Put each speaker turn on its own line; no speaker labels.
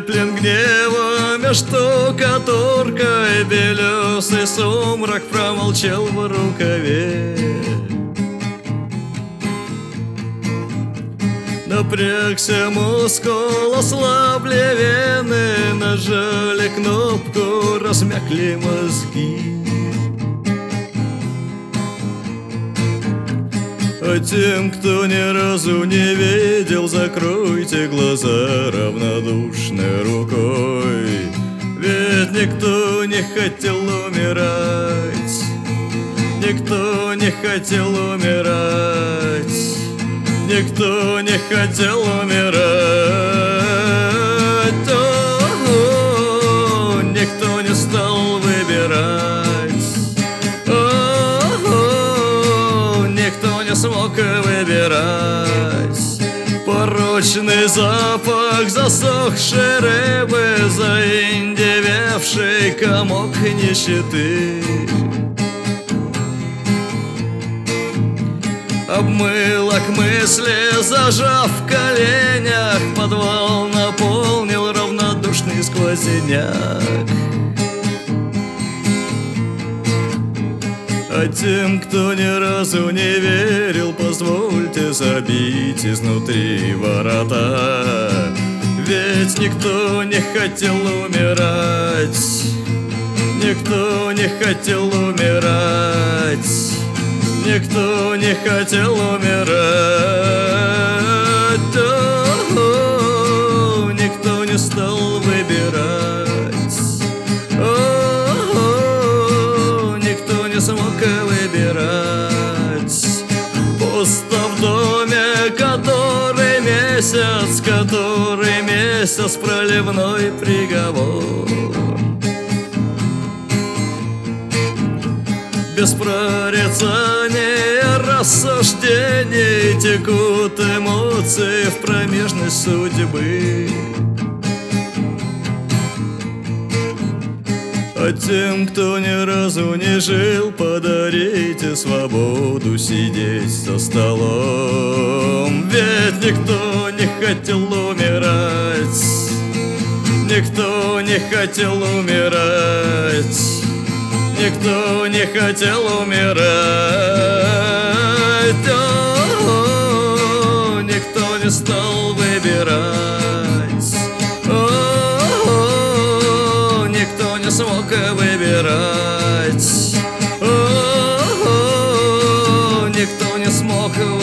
Слеплен гневом штукатуркой, белесый сумрак промолчал в рукаве. Напрягся мускул, ослабли вены, нажали кнопку, размякли мозги. А тем, кто ни разу не видел, закройте глаза равнодушной рукой. Ведь никто не хотел умирать, никто не хотел умирать, никто не хотел умирать. О-о-о, никто не стал выбирать. О-о-о, никто не смог выбирать. Порочный запах засохшей рыбы, заиндевевший комок нищеты. Обмылок мысли, зажав в коленях, подвал наполнил равнодушный сквозняк. А тем, кто ни разу не верил, позвольте забить изнутри ворота. Ведь никто не хотел умирать, никто не хотел умирать, никто не хотел умирать. О-о-о, никто не стал выбирать. О-о-о, никто не смог выбирать. Пусто в доме, который месяц проливной приговор. Без прорицания, рассуждений текут эмоции в промежность судьбы. А тем, кто ни разу не жил, подарите свободу сидеть за столом. Ведь никто не хотел умирать, никто не хотел умирать, никто не хотел умирать. О-о-о, никто не стал выбирать. О-о-о, никто не смог выбирать. О-о-о, никто не смог выбирать.